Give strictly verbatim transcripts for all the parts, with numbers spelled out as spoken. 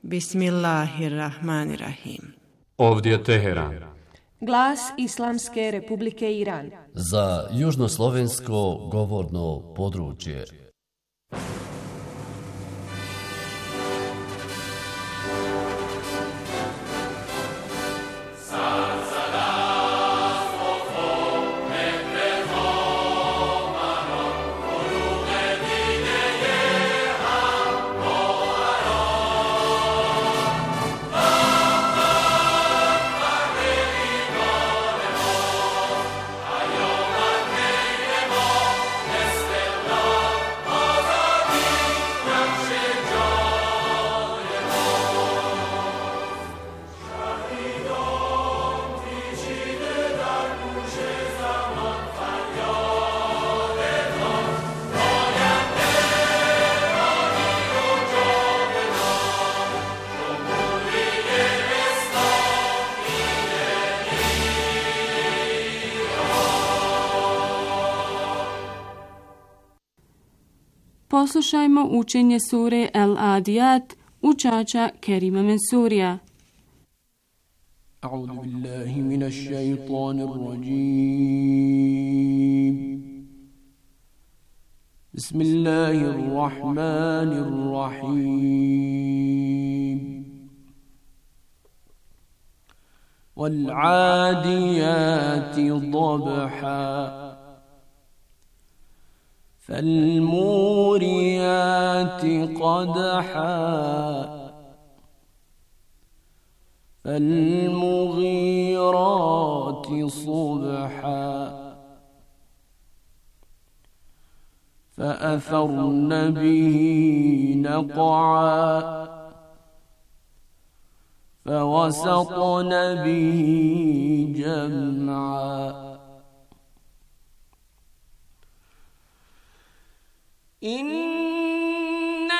Bismillahirrahmanirrahim. Ovdje je Teheran. Glas Islamske Republike Iran. Za južnoslovensko govorno područje. Poslušajmo učenje sure Al-Adiyat učača Kerima Mensurija. A'udhu billahi minash shaitanir rajim. Bismillahirrahmanirrahim. Wal-'adiyati dabha. فالموريات قدحا فالمغيرات صبحا فأثرن به نقعا فوسطن به جمعا إن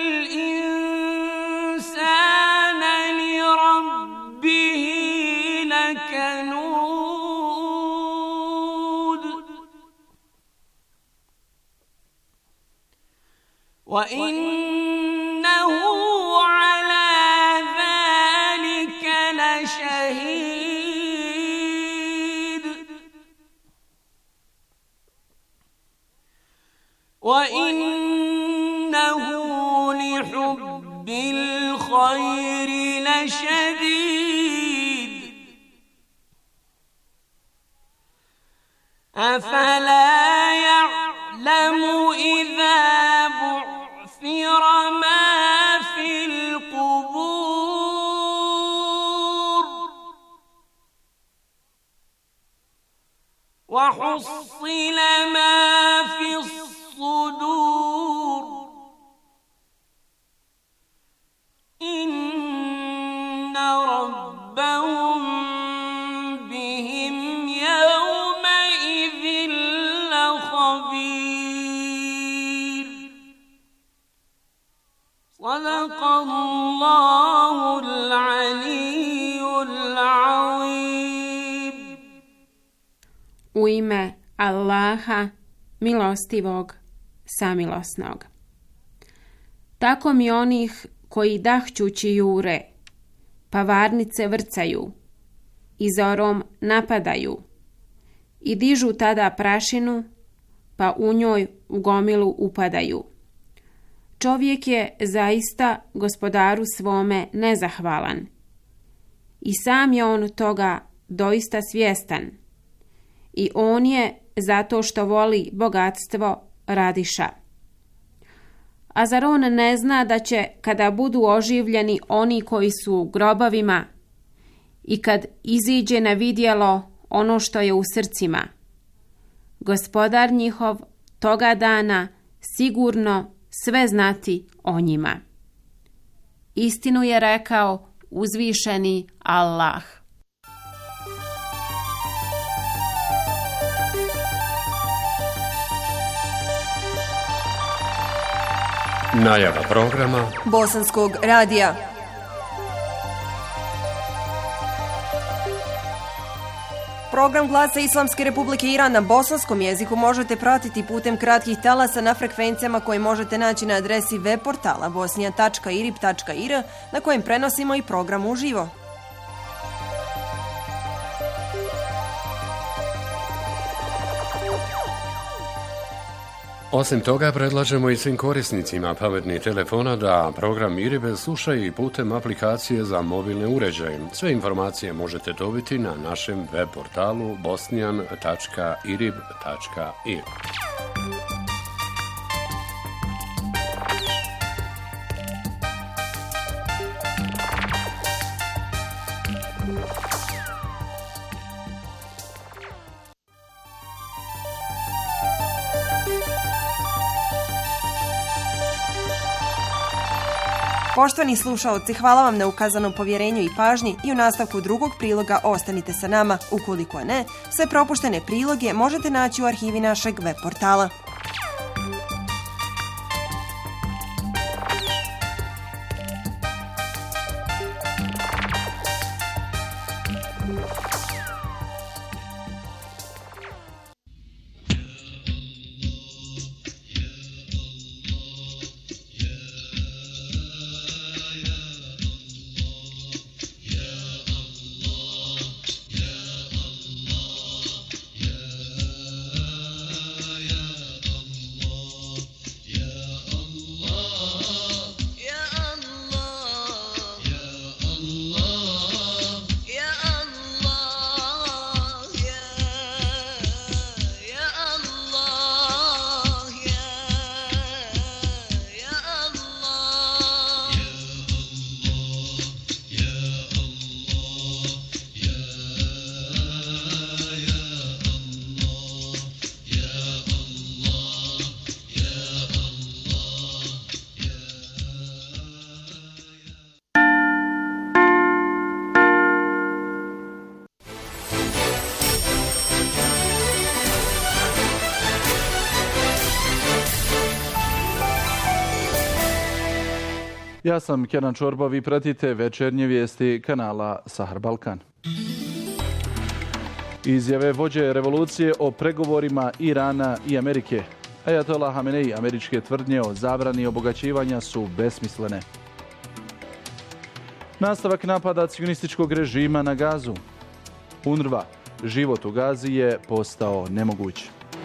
الإنسان لربه لكنود وإنه على ذلك لشهيد وإنه لحب الخير لشديد أفلا يعلم إذا بعثر ما في القبور وحصل ما في الصدور إن ربهم بهم يومئذ لخبير صدق الله العلي العظيم. U ime Allaha, milostivog, samilosnog. Tako mi onih koji dahćući jure, pa varnice vrcaju, i zorom napadaju, i dižu tada prašinu, pa u njoj u gomilu upadaju. Čovjek je zaista gospodaru svome nezahvalan, i sam je on toga doista svjestan, i on je zato što voli bogatstvo radiša. A zar on ne zna da će, kada budu oživljeni oni koji su u grobovima i kad iziđe na vidjelo ono što je u srcima, gospodar njihov toga dana sigurno sve znati o njima. Istinu je rekao uzvišeni Allah. Najava programa Bosanskog radija. Program Glasa Islamske Republike Iran na bosanskom jeziku možete pratiti putem kratkih talasa na frekvencijama koje možete naći na adresi web portala bosnija tačka irib tačka ir na kojem prenosimo i program uživo. Osim toga, predlažemo i svim korisnicima pametnih telefona da program Iribe slušaju i putem aplikacije za mobilne uređaje. Sve informacije možete dobiti na našem web portalu bosnijan tačka irib tačka ir. Poštovani slušaoci, hvala vam na ukazanom povjerenju i pažnji i u nastavku drugog priloga ostanite sa nama. Ukoliko ne, sve propuštene priloge možete naći u arhivi našeg web portala. Ja sam Kenan Čorba, vi pratite večernje vijesti kanala Sahar Balkan. Izjave vođe revolucije o pregovorima Irana i Amerike. Ajatollah Hamenei, američke tvrdnje o zabrani obogaćivanja su besmislene. Nastavak napada cionističkog režima na Gazu. UNRWA, život u Gazi je postao nemoguć.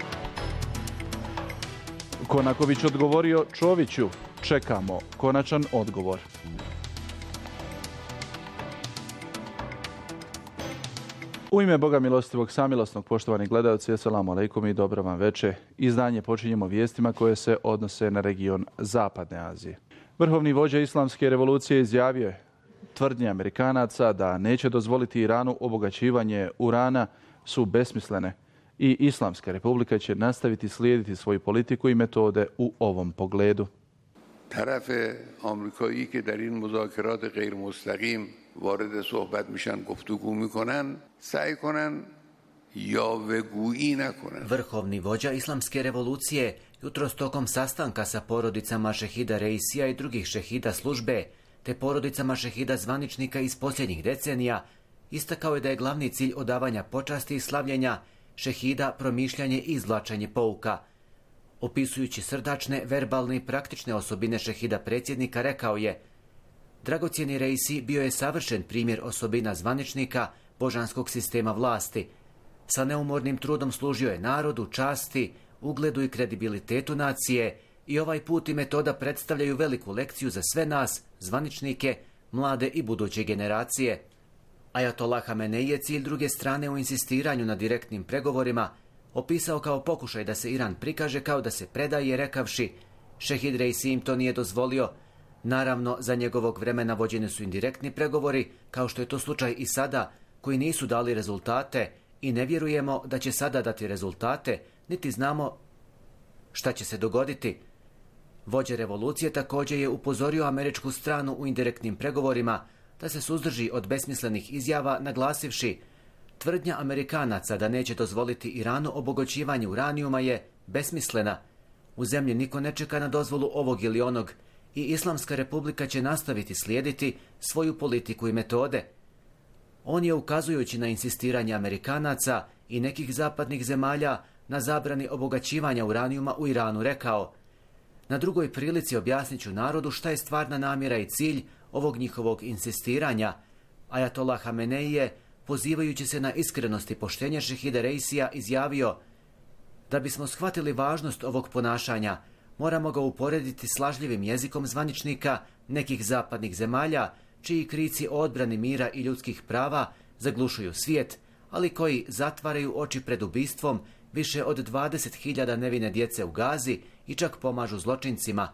Konaković odgovorio Čoviću, čekamo konačan odgovor. U ime Boga milostivog samilosnog, poštovani gledalci, assalamu alaikum i dobro vam veče. Izdanje počinjemo vijestima koje se odnose na region Zapadne Azije. Vrhovni vođa Islamske revolucije izjavio je tvrdnje Amerikanaca da neće dozvoliti Iranu obogaćivanje urana su besmislene i Islamska republika će nastaviti slijediti svoju politiku i metode u ovom pogledu. طرف آمریکایی که در این مذاکرات غیر مستقیم وارد صحبت میشن گفتگو میکنن سعی کنن یاوه‌گویی نکنن. Vrhovni vođa Islamske revolucije jutros tokom sastanka sa porodicama šehida Reisija i drugih šehida službe te porodicama šehida zvaničnika iz posljednjih decenija istakao je da je glavni cilj odavanja počasti i slavljenja šehida promišljanje i izvlačenje pouka. Opisujući srdačne, verbalne i praktične osobine šehida predsjednika, rekao je: dragocjeni Reisi bio je savršen primjer osobina zvaničnika božanskog sistema vlasti. Sa neumornim trudom služio je narodu, časti, ugledu i kredibilitetu nacije i ovaj put i metoda predstavljaju veliku lekciju za sve nas, zvaničnike, mlade i buduće generacije. Ajatollah Hamenei je cilj druge strane u insistiranju na direktnim pregovorima opisao kao pokušaj da se Iran prikaže kao da se predaje, rekavši: šehid Reisi im to nije dozvolio. Naravno, za njegovog vremena vođeni su indirektni pregovori, kao što je to slučaj i sada, koji nisu dali rezultate i ne vjerujemo da će sada dati rezultate, niti znamo šta će se dogoditi. Vođa revolucije također je upozorio američku stranu u indirektnim pregovorima da se suzdrži od besmislenih izjava, naglasivši: tvrdnja Amerikanaca da neće dozvoliti Iranu obogaćivanje uranijuma je besmislena. U zemlji niko ne čeka na dozvolu ovog ili onog i Islamska republika će nastaviti slijediti svoju politiku i metode. On je, ukazujući na insistiranje Amerikanaca i nekih zapadnih zemalja na zabrani obogaćivanja uranijuma u Iranu, rekao: na drugoj prilici objasnit ću narodu šta je stvarna namjera i cilj ovog njihovog insistiranja. Ajatollah Hamenei je, pozivajući se na iskrenost i poštenje Šehida Reisija, izjavio: da bismo shvatili važnost ovog ponašanja, moramo ga uporediti s lažljivim jezikom zvaničnika nekih zapadnih zemalja, čiji krici o odbrani mira i ljudskih prava zaglušuju svijet, ali koji zatvaraju oči pred ubistvom više od dvadeset hiljada nevine djece u Gazi i čak pomažu zločincima.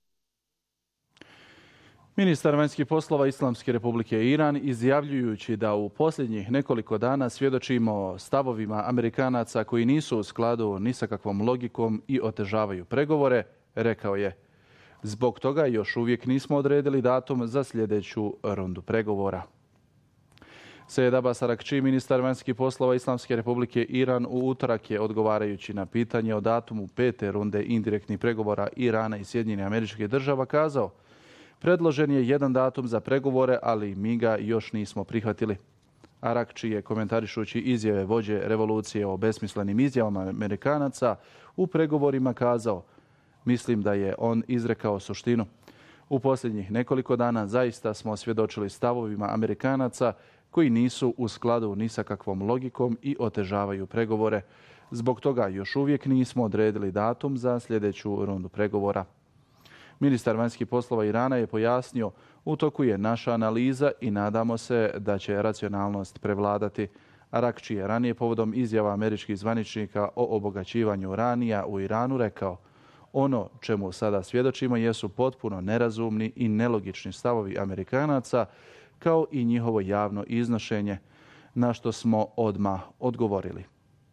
Ministar vanjskih poslova Islamske Republike Iran, izjavljujući da u posljednjih nekoliko dana svjedočimo stavovima Amerikanaca koji nisu u skladu ni sa kakvom logikom i otežavaju pregovore, rekao je: zbog toga još uvijek nismo odredili datum za sljedeću rundu pregovora. Sejed Abbas Arakči, ministar vanjskih poslova Islamske Republike Iran, u utorak je, odgovarajući na pitanje o datumu pete runde indirektnih pregovora Irana i Sjedinjenih Američkih Država, kazao: predložen je jedan datum za pregovore, ali mi ga još nismo prihvatili. Arakči je, komentarišući izjave vođe revolucije o besmislenim izjavama Amerikanaca u pregovorima, kazao: mislim da je on izrekao suštinu. U posljednjih nekoliko dana zaista smo svjedočili stavovima Amerikanaca koji nisu u skladu ni sa kakvom logikom i otežavaju pregovore. Zbog toga još uvijek nismo odredili datum za sljedeću rundu pregovora. Ministar vanjskih poslova Irana je pojasnio: u toku je naša analiza i nadamo se da će racionalnost prevladati. Arakči je ranije povodom izjava američkih zvaničnika o obogaćivanju uranija u Iranu rekao: ono čemu sada svjedočimo jesu potpuno nerazumni i nelogični stavovi Amerikanaca, kao i njihovo javno iznošenje, na što smo odmah odgovorili.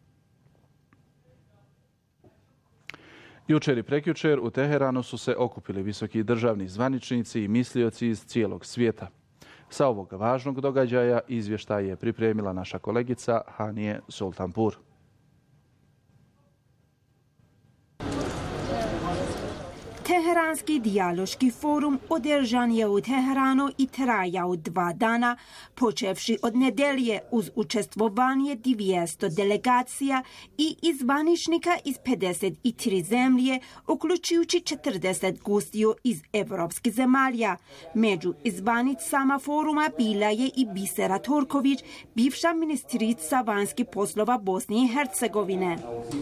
Jučer i prekjučer u Teheranu su se okupili visoki državni zvaničnici i mislioci iz cijelog svijeta. Sa ovog važnog događaja izvještaj je pripremila naša kolegica Hanije Sultanpur. Teheranski dijaloški forum održan je u Teheranu i trajao dva dana, počevši od nedelje uz učestvovanje dvjesto delegacija i zvaničnika iz pedeset tri zemlje, uključujući četrdeset gostiju iz evropskih zemalja. Među zvanicama foruma bila je i Bisera Turković, bivša ministrica vanjskih poslova Bosne i Hercegovine.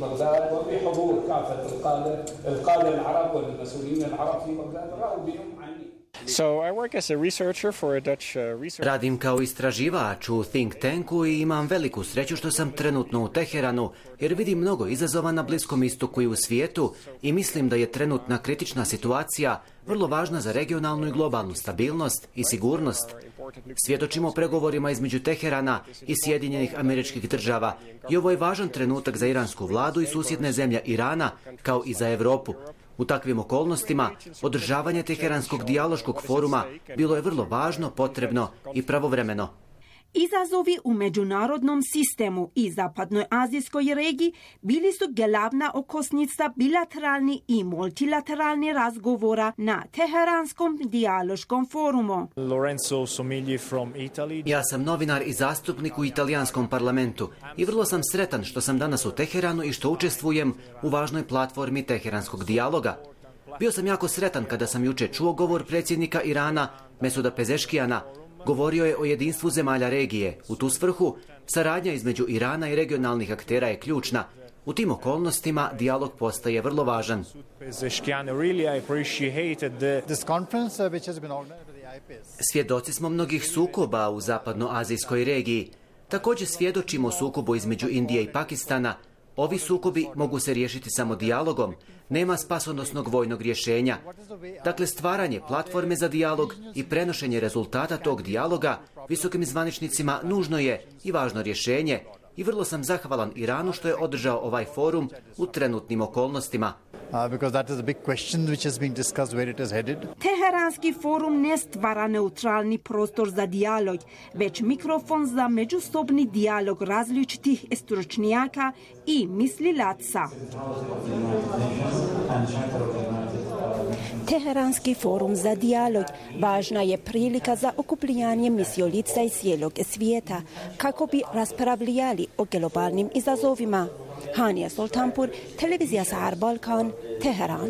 Radim kao istraživač u think tanku i imam veliku sreću što sam trenutno u Teheranu, jer vidim mnogo izazova na Bliskom istoku i u svijetu i mislim da je trenutna kritična situacija vrlo važna za regionalnu i globalnu stabilnost i sigurnost. Svjedočimo pregovorima između Teherana i Sjedinjenih Američkih Država i ovo je važan trenutak za iransku vladu i susjedne zemlje Irana, kao i za Europu. U takvim okolnostima održavanje Teheranskog dijaloškog foruma bilo je vrlo važno, potrebno i pravovremeno. Izazovi u međunarodnom sistemu i zapadnoj azijskoj regiji bili su glavna okosnica bilateralni i multilateralni razgovora na Teheranskom dijaloškom forumu. Ja sam novinar i zastupnik u italijanskom parlamentu i vrlo sam sretan što sam danas u Teheranu i što učestvujem u važnoj platformi Teheranskog dijaloga. Bio sam jako sretan kada sam jučer čuo govor predsjednika Irana Mesuda Pezeškijana. Govorio je o jedinstvu zemalja regije. U tu svrhu, saradnja između Irana i regionalnih aktera je ključna. U tim okolnostima dijalog postaje vrlo važan. Svjedoci smo mnogih sukoba u zapadnoazijskoj regiji. Također svjedočimo sukobu između Indije i Pakistana. Ovi sukobi mogu se riješiti samo dijalogom. Nema spasonosnog vojnog rješenja. Dakle, stvaranje platforme za dijalog i prenošenje rezultata tog dijaloga visokim zvaničnicima nužno je i važno rješenje i vrlo sam zahvalan Iranu što je održao ovaj forum u trenutnim okolnostima. Uh, because that is a big question which is being discussed where it is headed. Teheranski forum ne stvara neutralni prostor za dijalog, već mikrofon za međusobni dijalog različitih stručnjaka i mislilaca. Teheranski forum za dijalog važna je prilika za okupljanje mislioca iz cijelog svijeta kako bi raspravljali o globalnim izazovima. Hania Soltanpur, televizija Sahar Balkan, Teheran.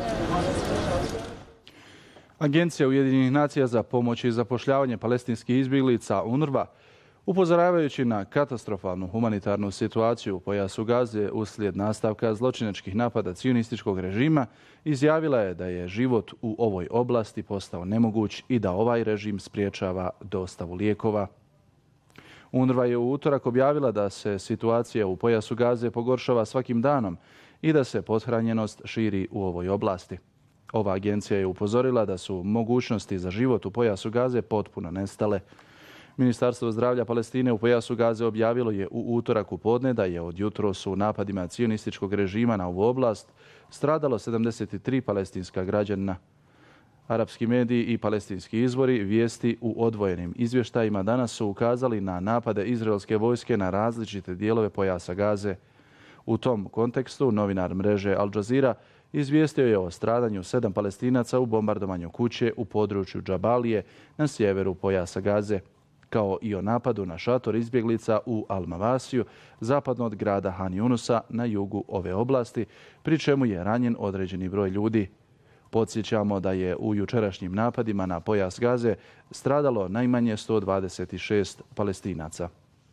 Agencija Ujedinjenih nacija za pomoć i zapošljavanje palestinskih izbjeglica U N R W A, upozoravajući na katastrofalnu humanitarnu situaciju u pojasu Gaze uslijed nastavka zločinačkih napada cionističkog režima, izjavila je da je život u ovoj oblasti postao nemoguć i da ovaj režim spriječava dostavu lijekova. U N R W A je u utorak objavila da se situacija u pojasu Gaze pogoršava svakim danom i da se pothranjenost širi u ovoj oblasti. Ova agencija je upozorila da su mogućnosti za život u pojasu Gaze potpuno nestale. Ministarstvo zdravlja Palestine u pojasu Gaze objavilo je u utorak u podne da je od jutros u napadima cionističkog režima na ovu oblast stradalo sedamdeset tri palestinska građanina. Arapski mediji i palestinski izvori vijesti u odvojenim izvještajima danas su ukazali na napade izraelske vojske na različite dijelove pojasa Gaze. U tom kontekstu novinar mreže Al Jazeera izvijestio je o stradanju sedam Palestinaca u bombardovanju kuće u području Džabalije na sjeveru pojasa Gaze, kao i o napadu na šator izbjeglica u Al-Mavasiju, zapadno od grada Han Yunusa na jugu ove oblasti, pri čemu je ranjen određeni broj ljudi. Podsjećamo da je u jučerašnjim napadima na pojas Gaze stradalo najmanje sto dvadeset šest Palestinaca.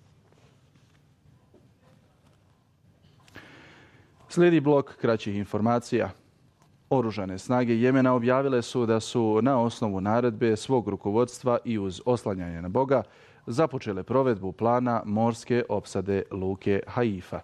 Slijedi blok kraćih informacija. Oružane snage Jemena objavile su da su na osnovu naredbe svog rukovodstva i uz oslanjanje na Boga započele provedbu plana morske opsade luke Haifa.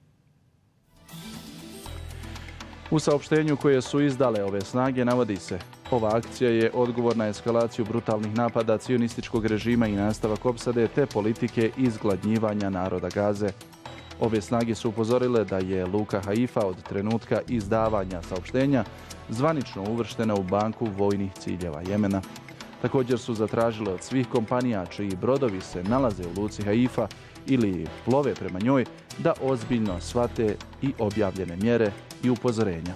U saopštenju koje su izdale ove snage navodi se: ova akcija je odgovor na eskalaciju brutalnih napada cionističkog režima i nastavak opsade te politike izgladnjivanja naroda Gaze. Ove snage su upozorile da je luka Haifa od trenutka izdavanja saopštenja zvanično uvrštena u banku vojnih ciljeva Jemena. Također su zatražile od svih kompanija čiji brodovi se nalaze u luci Haifa ili plove prema njoj da ozbiljno shvate i objavljene mjere i upozorenja.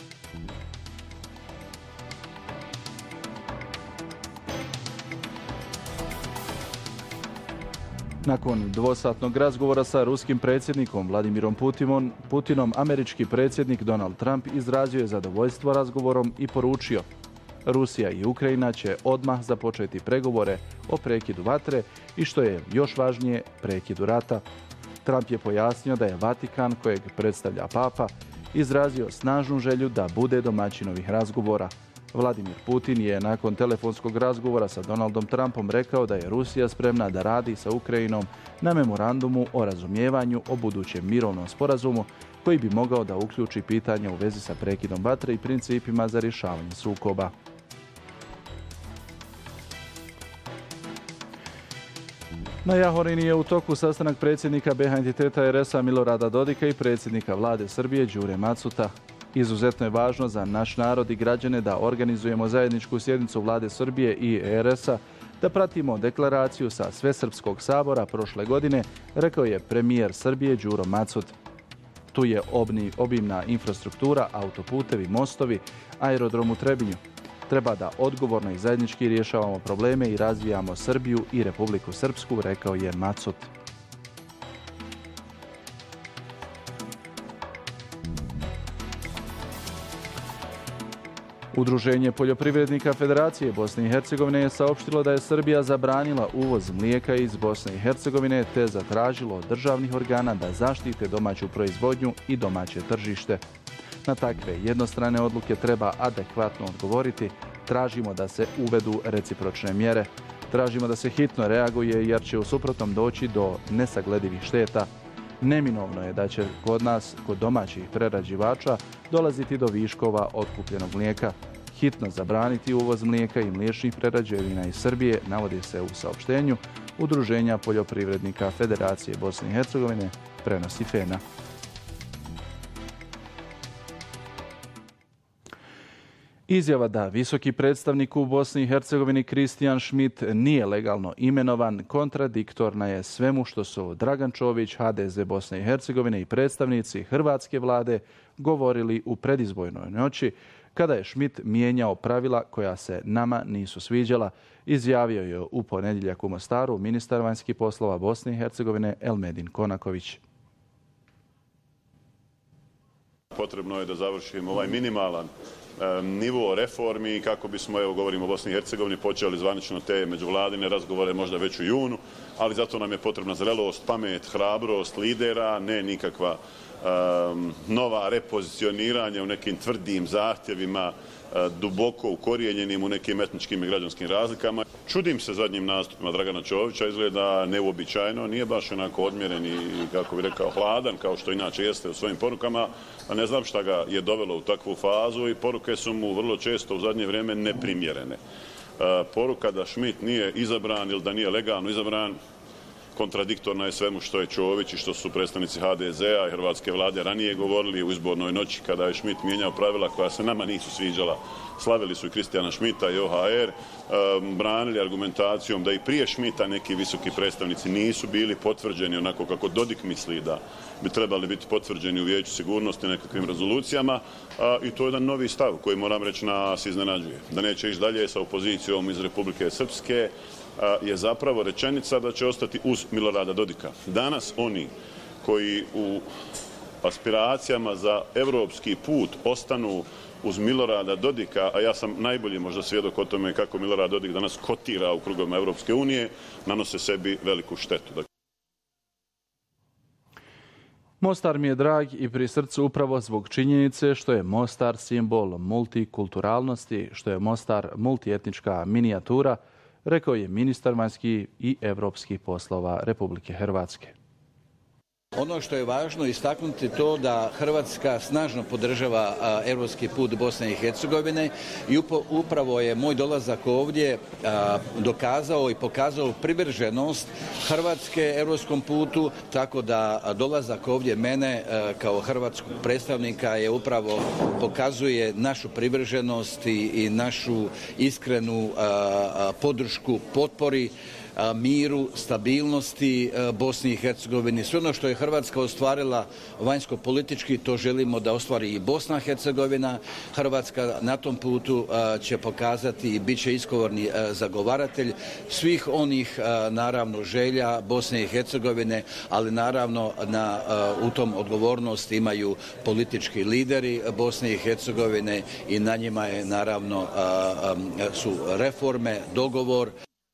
Nakon dvosatnog razgovora sa ruskim predsjednikom Vladimirom Putinom, Putinom, američki predsjednik Donald Trump izrazio je zadovoljstvo razgovorom i poručio: Rusija i Ukrajina će odmah započeti pregovore o prekidu vatre i, što je još važnije, prekidu rata. Trump je pojasnio da je Vatikan, kojeg predstavlja Papa, izrazio snažnu želju da bude domaćin ovih razgovora. Vladimir Putin je nakon telefonskog razgovora sa Donaldom Trumpom rekao da je Rusija spremna da radi sa Ukrajinom na memorandumu o razumijevanju o budućem mirovnom sporazumu koji bi mogao da uključi pitanja u vezi sa prekidom vatre i principima za rješavanje sukoba. Na Jahorini je u toku sastanak predsjednika B iH entiteta R S A Milorada Dodika i predsjednika vlade Srbije Đure Macuta. Izuzetno je važno za naš narod i građane da organizujemo zajedničku sjednicu vlade Srbije i R S A, da pratimo deklaraciju sa Svesrpskog sabora prošle godine, rekao je premijer Srbije Đuro Macut. Tu je obni, obimna infrastruktura, autoputevi, mostovi, aerodrom u Trebinju. Treba da odgovorno i zajednički rješavamo probleme i razvijamo Srbiju i Republiku Srpsku, rekao je Macut. Udruženje poljoprivrednika Federacije Bosne i Hercegovine je saopštilo da je Srbija zabranila uvoz mlijeka iz Bosne i Hercegovine te zatražilo od državnih organa da zaštite domaću proizvodnju i domaće tržište. Na takve jednostrane odluke treba adekvatno odgovoriti. Tražimo da se uvedu recipročne mjere. Tražimo da se hitno reaguje jer će u suprotnom doći do nesagledivih šteta. Neminovno je da će kod nas, kod domaćih prerađivača, dolaziti do viškova otkupljenog mlijeka. Hitno zabraniti uvoz mlijeka i mliječnih prerađevina iz Srbije, navodi se u saopštenju Udruženja poljoprivrednika Federacije Bosne i Hercegovine, prenosi Fena. Izjava da visoki predstavnik u Bosni i Hercegovini Kristijan Schmidt nije legalno imenovan kontradiktorna je svemu što su Dragan Čović, ha de ze Bosne i Hercegovine i predstavnici hrvatske vlade govorili u predizbornoj noći kada je Schmidt mijenjao pravila koja se nama nisu sviđala, izjavio je u ponedjeljak u Mostaru ministar vanjskih poslova Bosne i Hercegovine Elmedin Konaković. Potrebno je da završimo ovaj minimalan nivo reformi kako bismo, evo govorimo o Bosni i Hercegovini, počeli zvanično te međuvladine razgovore možda već u junu, ali zato nam je potrebna zrelost, pamet, hrabrost lidera, ne nikakva um, nova repozicioniranja u nekim tvrdim zahtjevima, duboko ukorijenjenim u nekim etničkim i građanskim razlikama. Čudim se zadnjim nastupima Dragana Čovića, izgleda neuobičajeno, nije baš onako odmjeren i, kako bih rekao, hladan, kao što inače jeste u svojim porukama, a ne znam šta ga je dovelo u takvu fazu i poruke su mu vrlo često u zadnje vrijeme neprimjerene. Poruka da Schmidt nije izabran ili da nije legalno izabran kontradiktorna je svemu što je Čović i što su predstavnici ha de zea i hrvatske vlade ranije govorili u izbornoj noći kada je Schmidt mijenjao pravila koja se nama nisu sviđala. Slavili su i Kristijana Schmidta i o ha er, branili argumentacijom da i prije Schmidta neki visoki predstavnici nisu bili potvrđeni onako kako Dodik misli da bi trebali biti potvrđeni u Vijeću sigurnosti nekakvim rezolucijama i to je jedan novi stav koji, moram reći, nas iznenađuje. Da neće ići dalje sa opozicijom iz Republike Srpske je zapravo rečenica da će ostati uz Milorada Dodika. Danas oni koji u aspiracijama za evropski put ostanu uz Milorada Dodika, a ja sam najbolji možda svjedok o tome kako Milorad Dodik danas kotira u krugovima Evropske unije, nanose sebi veliku štetu. Mostar mi je drag i pri srcu upravo zbog činjenice što je Mostar simbol multikulturalnosti, što je Mostar multietnička minijatura, rekao je ministar vanjskih i evropskih poslova Republike Hrvatske. Ono što je važno istaknuti to da Hrvatska snažno podržava a, europski put Bosne i Hercegovine i upo, upravo je moj dolazak ovdje a, dokazao i pokazao privrženost Hrvatske europskom putu, tako da a, dolazak ovdje mene a, kao hrvatskog predstavnika je upravo pokazuje našu privrženost i, i našu iskrenu a, a, podršku potpori miru, stabilnosti Bosni i Hercegovini. Sve ono što je Hrvatska ostvarila vanjsko-politički, to želimo da ostvari i Bosna i Hercegovina. Hrvatska na tom putu će pokazati i bit će iskorni zagovaratelj svih onih, naravno, želja Bosne i Hercegovine, ali naravno na, u tom odgovornost imaju politički lideri Bosne i Hercegovine i na njima je, naravno, su reforme, dogovor.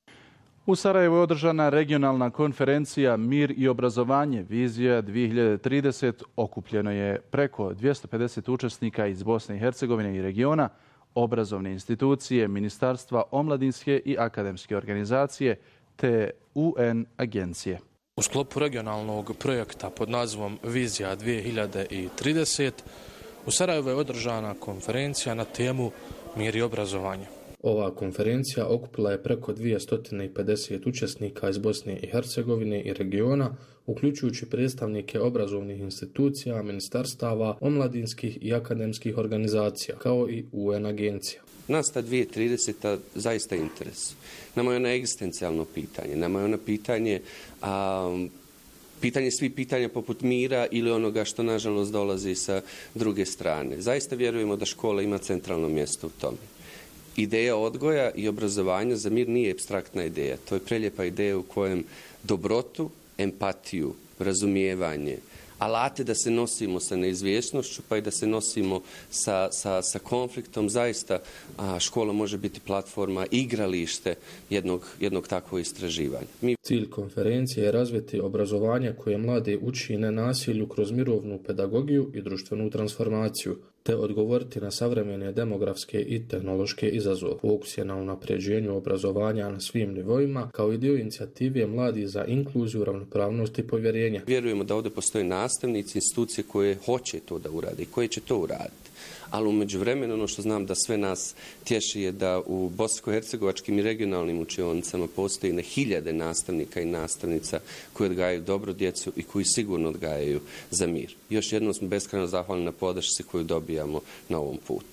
U Sarajevu je održana regionalna konferencija Mir i obrazovanje, vizija dvije hiljade trideset. Okupljeno je preko dvjesto pedeset učesnika iz Bosne i Hercegovine i regiona, obrazovne institucije, ministarstva, omladinske i akademske organizacije te u en agencije. U sklopu regionalnog projekta pod nazivom Vizija dvije hiljade trideset u Sarajevu je održana konferencija na temu Mir i obrazovanje. Ova konferencija okupila je preko dvjesto pedeset učesnika iz Bosne i Hercegovine i regiona, uključujući predstavnike obrazovnih institucija, ministarstava, omladinskih i akademskih organizacija, kao i u en agencija. Nas ta dvije hiljade trideset zaista interes. Nama je ono egzistencijalno pitanje, nama je ono pitanje, a, pitanje svih pitanja poput mira ili onoga što nažalost dolazi sa druge strane. Zaista vjerujemo da škola ima centralno mjesto u tome. Ideja odgoja i obrazovanja za mir nije apstraktna ideja. To je prelijepa ideja u kojem dobrotu, empatiju, razumijevanje, alate da se nosimo sa neizvjesnošću, pa i da se nosimo sa, sa, sa konfliktom. Zaista a, škola može biti platforma, igralište jednog, jednog takvog istraživanja. Mi... Cilj konferencije je razviti obrazovanje koje mlade uči nenasilju kroz mirovnu pedagogiju i društvenu transformaciju, te odgovoriti na savremene demografske i tehnološke izazove. Fokus je na unapređenju obrazovanja na svim nivoima, kao i dio inicijative Mladi za inkluziju, ravnopravnost i povjerenje. Vjerujemo da ovdje postoje nastavnici, institucije koje hoće to da urade i koje će to uraditi. Ali u međuvremenu ono što znam da sve nas tješi je da u bosansko-hercegovačkim i regionalnim učionicama postoji na hiljade nastavnika i nastavnica koji odgajaju dobro djecu i koji sigurno odgajaju za mir. Još jednom smo beskrajno zahvalni na podršci koju dobijamo na ovom putu.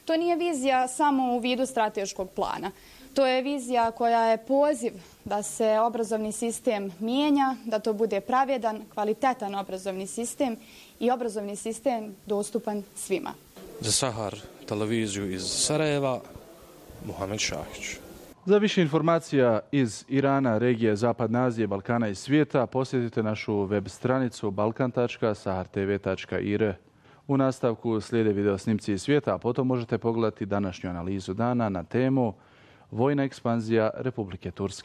To nije vizija samo u vidu strateškog plana. To je vizija koja je poziv da se obrazovni sistem mijenja, da to bude pravedan, kvalitetan obrazovni sistem i obrazovni sistem dostupan svima. Za Sahar televiziju iz Sarajeva, Muhamed Šahić. Za više informacija iz Irana, regije Zapadne Azije, Balkana i svijeta posjetite našu web stranicu balkan tačka sahar t v tačka i r. U nastavku slijede video snimci iz svijeta, a potom možete pogledati današnju analizu dana na temu Vojna ekspanzija Republike Turske.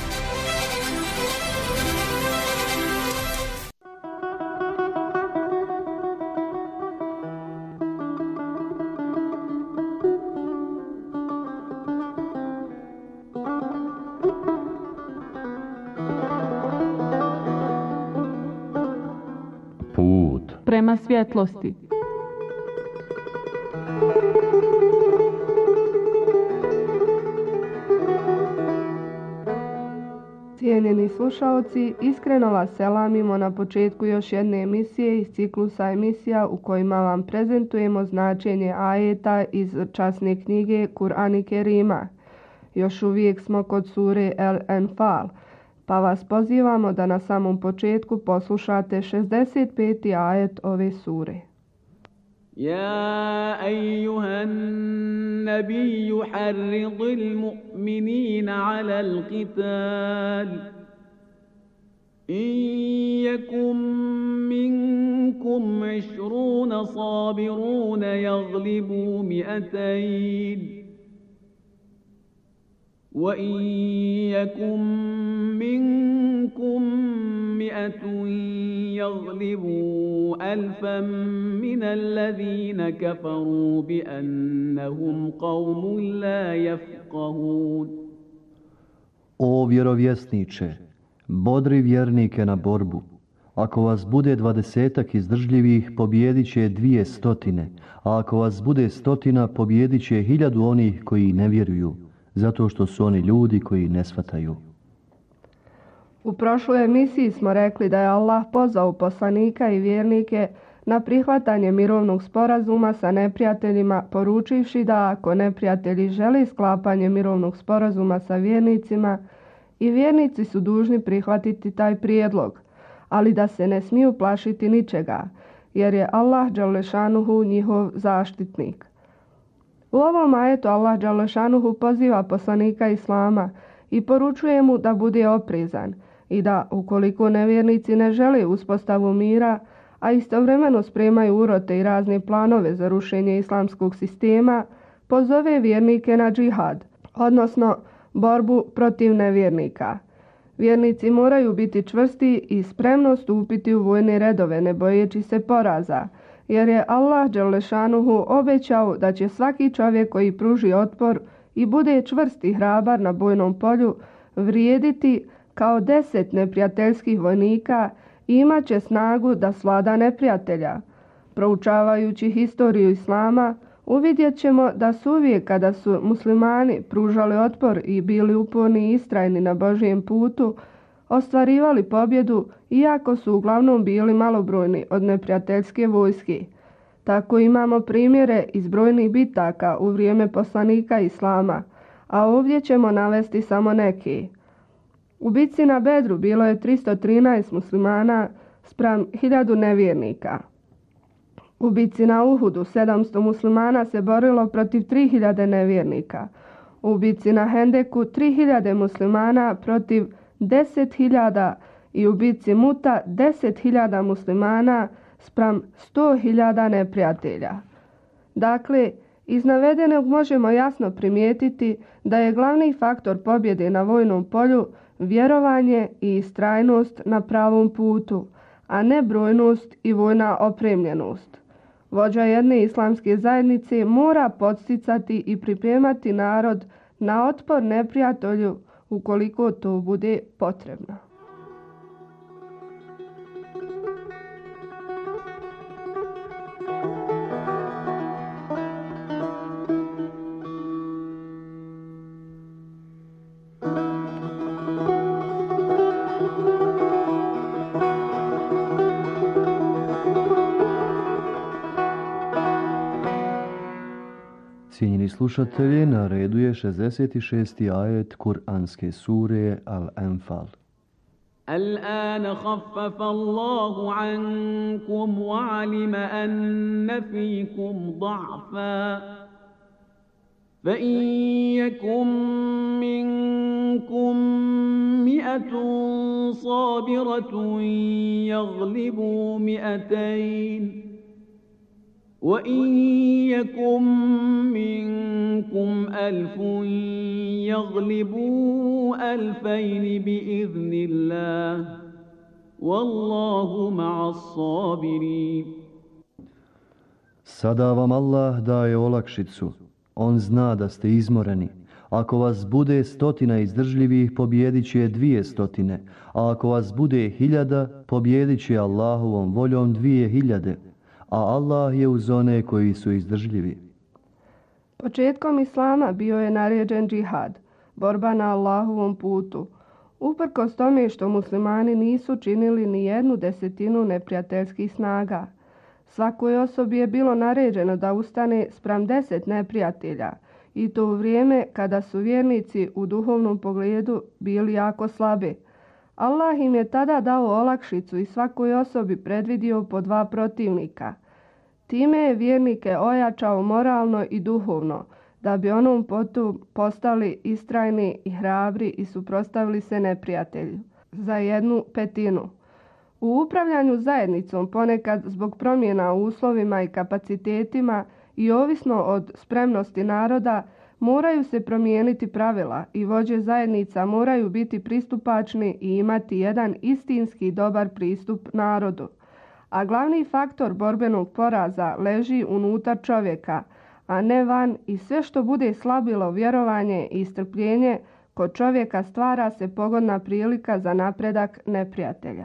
Put prema svjetlosti. Cijenjeni slušaoci, iskreno vas selamimo na početku još jedne emisije iz ciklusa emisija u kojima vam prezentujemo značenje ajeta iz časne knjige Kur'an Kerima. Još uvijek smo kod sure El Enfal, pa vas pozivamo da na samom početku poslušate šezdeset peti ajet ove sure. يا أيها النبي حرض المؤمنين على القتال إن يكن منكم عشرون صابرون يغلبوا مئتين وإن يكن منكم مئة يغلبوا ألفا من الذين كفروا بأنهم قوم لا يفقهون. O vjerovjesniče, bodri vjernike na borbu. Ako vas bude dvadesetak izdržljivih, pobijedit će dvije stotine, a ako vas bude stotina, pobijedit će hiljadu onih koji ne vjeruju, zato što su oni ljudi koji ne shvataju. U prošloj emisiji smo rekli da je Allah pozvao poslanika i vjernike na prihvatanje mirovnog sporazuma sa neprijateljima, poručivši da ako neprijatelji žele sklapanje mirovnog sporazuma sa vjernicima, i vjernici su dužni prihvatiti taj prijedlog, ali da se ne smiju plašiti ničega, jer je Allah dželešanuhu njihov zaštitnik. U ovom ajetu Allah dželešanuhu poziva poslanika Islama i poručuje mu da bude oprezan i da, ukoliko nevjernici ne žele uspostavu mira, a istovremeno spremaju urote i razne planove za rušenje islamskog sistema, pozove vjernike na džihad, odnosno borbu protiv nevjernika. Vjernici moraju biti čvrsti i spremno stupiti u vojne redove, ne bojeći se poraza, jer je Allah dželešanuhu obećao da će svaki čovjek koji pruži otpor i bude čvrst i hrabar na bojnom polju vrijediti kao deset neprijateljskih vojnika i imat će snagu da svlada neprijatelja. Proučavajući historiju Islama, uvidjet ćemo da su uvijek kada su muslimani pružali otpor i bili uporni i istrajni na Božijem putu, ostvarivali pobjedu, iako su uglavnom bili malobrojni od neprijateljske vojske. Tako imamo primjere iz brojnih bitaka u vrijeme poslanika Islama, a ovdje ćemo navesti samo neke. U bitci na Bedru bilo je tristo trinaest muslimana spram hiljadu nevjernika. U bitci na Uhudu sedamsto muslimana se borilo protiv tri hiljade nevjernika. U bitci na Hendeku tri hiljade muslimana protiv deset hiljada i u bitci Muta deset hiljada muslimana spram sto hiljada neprijatelja. Dakle, iz navedenog možemo jasno primijetiti da je glavni faktor pobjede na vojnom polju vjerovanje i istrajnost na pravom putu, a ne brojnost i vojna opremljenost. Vođa jedne islamske zajednice mora podsticati i pripremati narod na otpor neprijatelju ukoliko to bude potrebno. Cijenjeni slušatelji, na redu je šezdeset šesti ajet Kur'anske sure Al-Anfal. الآن خفف الله عنكم وعلم أن فيكم ضعفا فإن يكن منكم مئة صابرة يغلبوا مئتين وإن يكن منكم ألف يغلبوا ألفين بإذن الله والله مع الصابرين. Sada vam Allah daje olakšicu. On zna da ste izmoreni. Ako vas bude stotina izdržljivih, pobijedit će dvije stotine. A ako vas bude hiljada, pobijedit će Allahovom voljom dvije hiljade. A Allah je uz one koji su izdržljivi. Početkom Islama bio je naređen džihad, borba na Allahovom putu. Uprkos tome što muslimani nisu činili ni jednu desetinu neprijateljskih snaga. Svakoj osobi je bilo naređeno da ustane spram deset neprijatelja, i to u vrijeme kada su vjernici u duhovnom pogledu bili jako slabi. Allah im je tada dao olakšicu i svakoj osobi predvidio po dva protivnika. Time je vjernike ojačao moralno i duhovno, da bi onom potu postali istrajni i hrabri i suprotstavili se neprijatelju za jednu petinu. U upravljanju zajednicom ponekad zbog promjena u uslovima i kapacitetima i ovisno od spremnosti naroda moraju se promijeniti pravila i vođe zajednica moraju biti pristupačni i imati jedan istinski dobar pristup narodu. A glavni faktor borbenog poraza leži unutar čovjeka, a ne van, i sve što bude slabilo vjerovanje i strpljenje kod čovjeka stvara se pogodna prilika za napredak neprijatelja.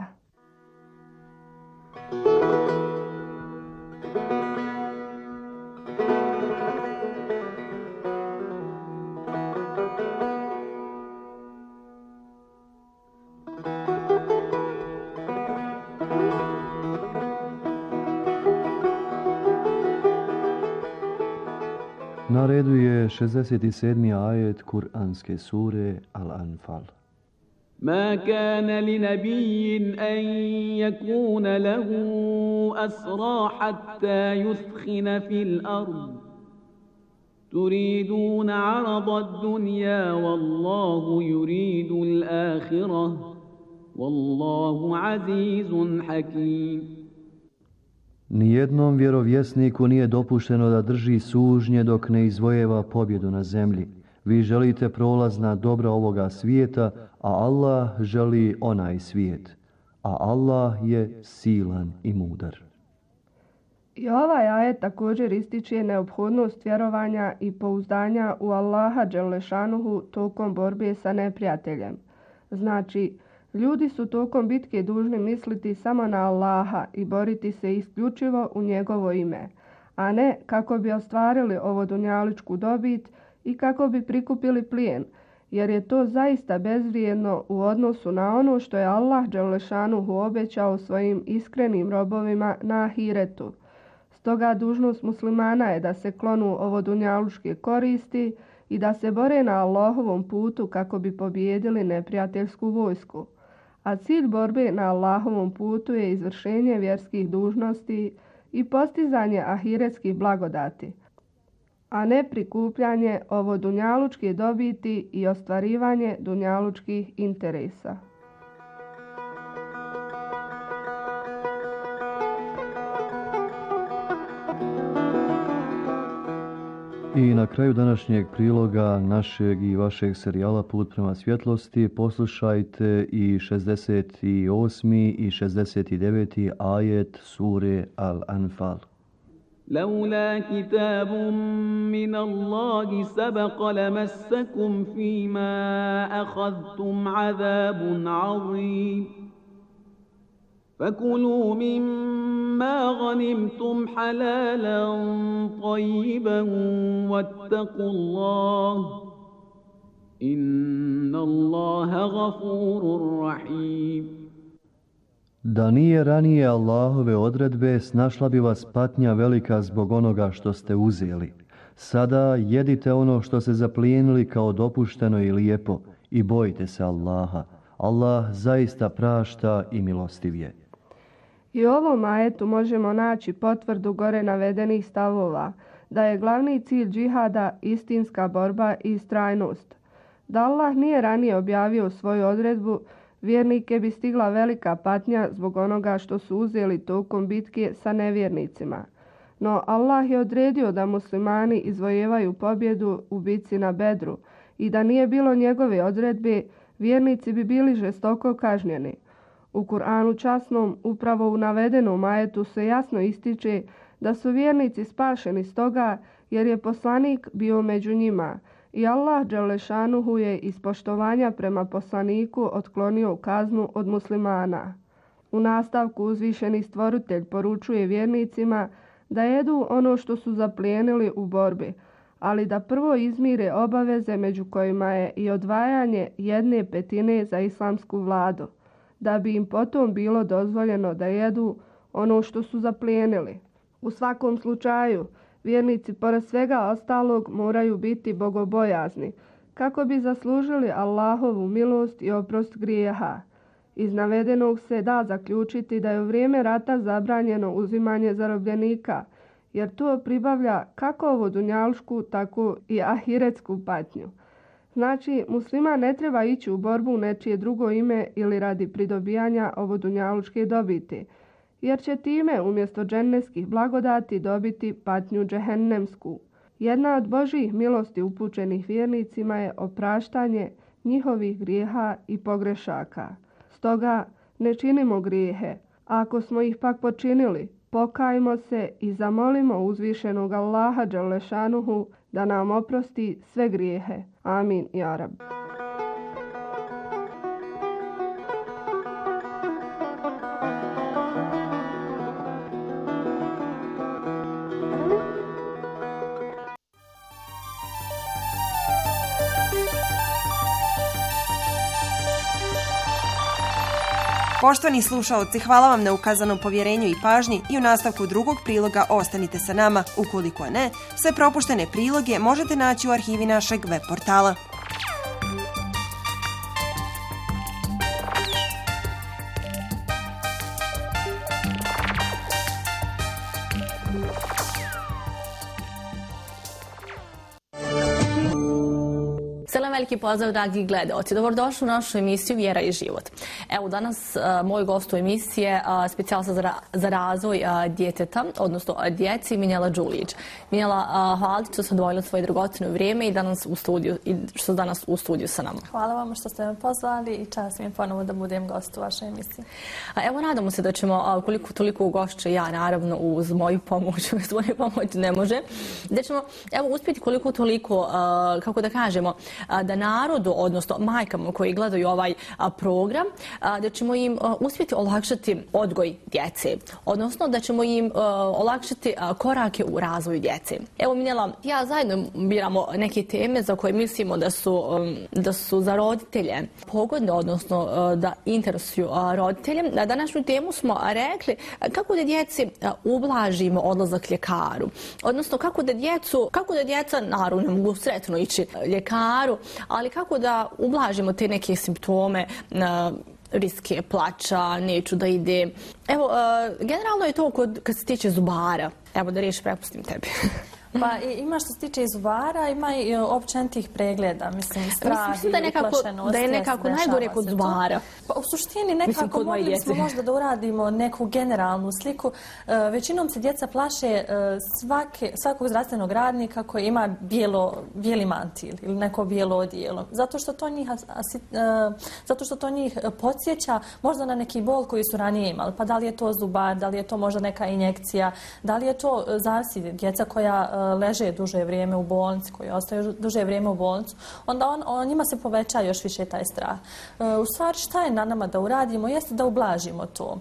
Na redu je šezdeset sedmi ajet Kur'anske sure Al-Anfal. ما كان لنبي أن يكون له أسرى حتى يثخن في الأرض تريدون عرض الدنيا والله يريد الآخرة والله عزيز حكيم. Nijednom vjerovjesniku nije dopušteno da drži sužnje dok ne izvojeva pobjedu na zemlji. Vi želite prolazna dobra ovoga svijeta, a Allah želi onaj svijet. A Allah je silan i mudar. I ovaj ajet također ističe neophodnost vjerovanja i pouzdanja u Allaha dželešanuhu tokom borbe sa neprijateljem. Znači, ljudi su tokom bitke dužni misliti samo na Allaha i boriti se isključivo u njegovo ime, a ne kako bi ostvarili ovo dunjaličku dobit i kako bi prikupili plijen, jer je to zaista bezvrijedno u odnosu na ono što je Allah dželešanuhu obećao svojim iskrenim robovima na ahiretu. Stoga dužnost muslimana je da se klonu ovo dunjalučke koristi i da se bore na Allahovom putu kako bi pobijedili neprijateljsku vojsku. A cilj borbe na Allahovom putu je izvršenje vjerskih dužnosti i postizanje ahiretskih blagodati, a ne prikupljanje ovo dunjalučke dobiti i ostvarivanje dunjalučkih interesa. I na kraju današnjeg priloga našeg i vašeg serijala Put prema svjetlosti poslušajte i šezdeset osmi i šezdeset deveti ajet sure Al-Anfal. لولا كتاب من الله سبق لمسكم فيما أخذتم عذاب عظيم فكلوا مما غنمتم حلالا طيبا واتقوا الله إن الله غفور رحيم. Da nije ranije Allahove odredbe, snašla bi vas patnja velika zbog onoga što ste uzeli. Sada jedite ono što se zaplijenili kao dopušteno i lijepo i bojite se Allaha. Allah zaista prašta i milostiv je. I u ovom ajetu možemo naći potvrdu gore navedenih stavova, da je glavni cilj džihada istinska borba i istrajnost. Da Allah nije ranije objavio svoju odredbu, vjernike bi stigla velika patnja zbog onoga što su uzeli tokom bitke sa nevjernicima. No Allah je odredio da muslimani izvojevaju pobjedu u bitci na Bedru i da nije bilo njegove odredbe, vjernici bi bili žestoko kažnjeni. U Kur'anu časnom, upravo u navedenom ajetu se jasno ističe da su vjernici spašeni stoga jer je poslanik bio među njima i Allah dželešanuhu je iz poštovanja prema poslaniku otklonio kaznu od muslimana. U nastavku uzvišeni stvoritelj poručuje vjernicima da jedu ono što su zaplijenili u borbi, ali da prvo izmire obaveze među kojima je i odvajanje jedne petine za islamsku vladu, da bi im potom bilo dozvoljeno da jedu ono što su zaplijenili. U svakom slučaju, vjernici pored svega ostalog moraju biti bogobojazni, kako bi zaslužili Allahovu milost i oprost grijeha. Iz navedenog se da zaključiti da je u vrijeme rata zabranjeno uzimanje zarobljenika, jer to pribavlja kako ovodunjalšku, tako i ahiretsku patnju. Znači, musliman ne treba ići u borbu u nečije drugo ime ili radi pridobijanja ovodunjalučke dobiti, jer će time umjesto dženneskih blagodati dobiti patnju džehennemsku. Jedna od Božjih milosti upućenih vjernicima je opraštanje njihovih grijeha i pogrešaka. Stoga ne činimo grijehe, a ako smo ih pak počinili, pokajmo se i zamolimo uzvišenog Allaha dželešanuhu da nam oprosti sve grijehe. Amin, ja rab. Poštovani slušaoci, hvala vam na ukazanom povjerenju i pažnji i u nastavku drugog priloga ostanite sa nama. Ukoliko ne, sve propuštene priloge možete naći u arhivi našeg web portala. Veliki pozdrav, dragi gledaoci. Dobrodošli u našu emisiju Vjera i život. Evo, danas uh, moj gost u emisije uh, specijalista za, ra za razvoj uh, djeteta, odnosno uh, djeci, Minjela Đulić. Minjela, uh, hvala ti što ste odvojili svoje dragocjeno vrijeme i danas u studiju, i što ste danas u studiju sa nama. Hvala vam što ste me pozvali i čast mi je ponovo da budem gost u vašoj emisiji. Uh, evo, nadamo se da ćemo, uh, koliko toliko ugošće ja, naravno, uz moju pomoć, uz moju pomoć ne može, da ćemo, evo, uspjeti koliko toliko, uh, kako da kažemo, uh, da narodu, odnosno majkama koji gledaju ovaj a, program, a, da ćemo im a, uspjeti olakšati odgoj djece, odnosno da ćemo im a, olakšati a, korake u razvoju djece. Evo, Minjela, ja zajedno biramo neke teme za koje mislimo da su, um, da su za roditelje pogodne, odnosno a, da interesuju a, roditelje. Na današnju temu smo rekli kako da djeci a, ublažimo odlazak ljekaru, odnosno kako da djecu, kako da djeca, naravno, ne mogu sretno ići ljekaru, ali kako da ublažimo te neke simptome, riske plača, neću da ide. Evo, generalno je to kod, kad se tiče zubara. Evo, da riješi prepustim tebi. Pa ima što se tiče i zubara, ima i općenitih pregleda, mislim, strah mislim da je nekako, da je nekako najgore kod zubara. Pa u suštini nekako mogli smo možda da uradimo neku generalnu sliku. E, većinom se djeca plaše e, svake, svakog zdravstvenog radnika koji ima bijelo, bijeli mantil ili neko bijelo odijelo. Zato što to njih, asi, e, zato što to njih podsjeća možda na neki bol koji su ranije imali. Pa da li je to zubar, da li je to možda neka injekcija, da li je to zavisi djeca koja leže duže vrijeme u bolnici, koji ostaju duže vrijeme u bolnicu, onda on, on njima se poveća još više taj strah. E, u stvari šta je na nama da uradimo jeste da ublažimo to.